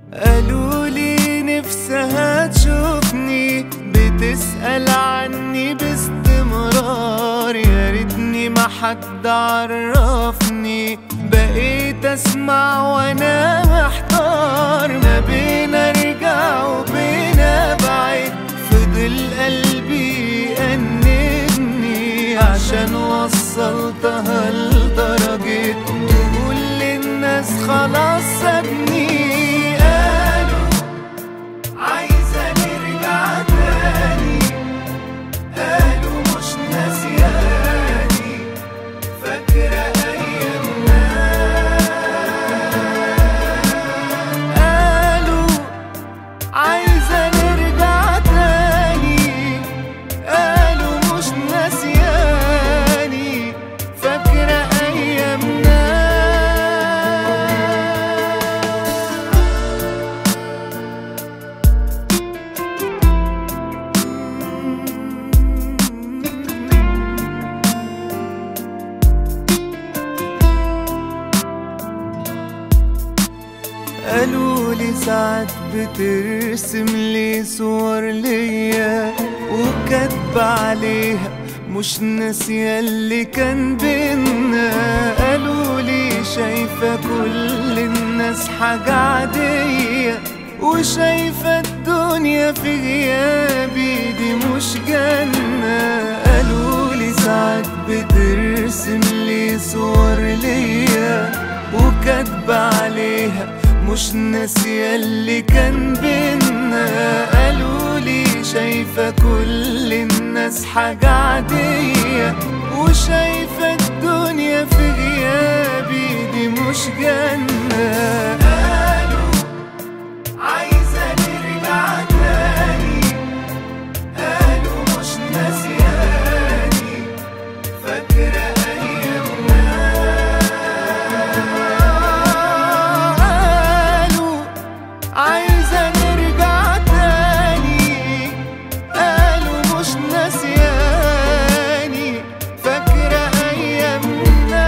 قالولي نفسها تشوفني، بتسأل عني باستمرار. يا ريتني ما حد عرفني، بقيت اسمع وانا محتار. ما بين ارجع وبين ابعد، فضل قلبي يأنبني عشان وصلتها لدرجة تقول للناس خلاص سابني. قالوا عايزة نرجع تاني، قالوا مش ناسياني، فاكرة أيامنا. قالوا عايزة نرجع تاني، قالوا مش ناسياني، فاكرة أيامنا. قالولي ساعات بترسم لي صور ليا، وكاتبة عليها مش ناسية اللي كان بينا. قالولي شايفة كل الناس حاجة عادية، وشايفة الدنيا في غيابي دي مش جنة. قالولي ساعات بترسم لي صور ليا، وكاتبة عليها مش ناسية اللي كان بينا. قالولي شايفة كل الناس حاجة عادية، وشايفة الدنيا في غيابي دي مش جنة. قالوا عايزة نرجع تاني، قالوا مش ناسياني، فاكرة أيامنا. عايزة نرجع تاني، قالوا مش ناسياني، فاكرة أيامنا.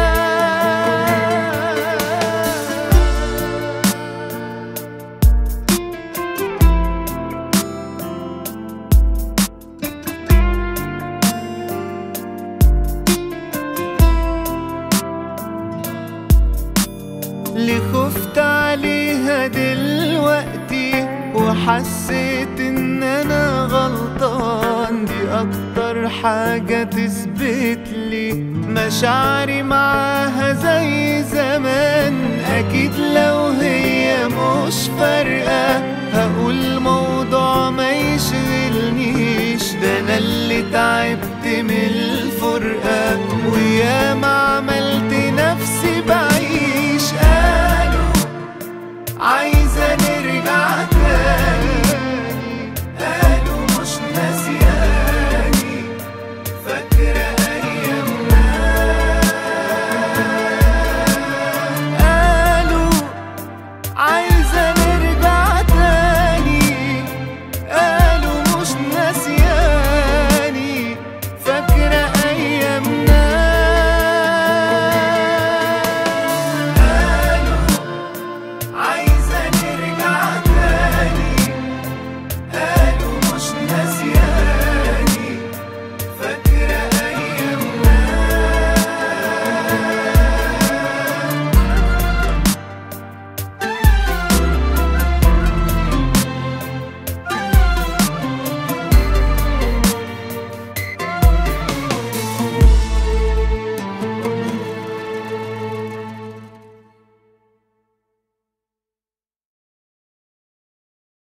اللي خفت عليها دلوقتي وحسيت ان انا غلطان، دي اكتر حاجة تثبت لي مشاعري معاها زي زمان. اكيد لو هي مش فارقة هقول موضوع ما يشغلنيش، ده انا اللي تعبت من الفرقة وياما عملت نفسي بعيش. قالوا عايزة نرجع تاني، قالوا مش ناسياني، فاكرة أيامنا. قالوا عايزة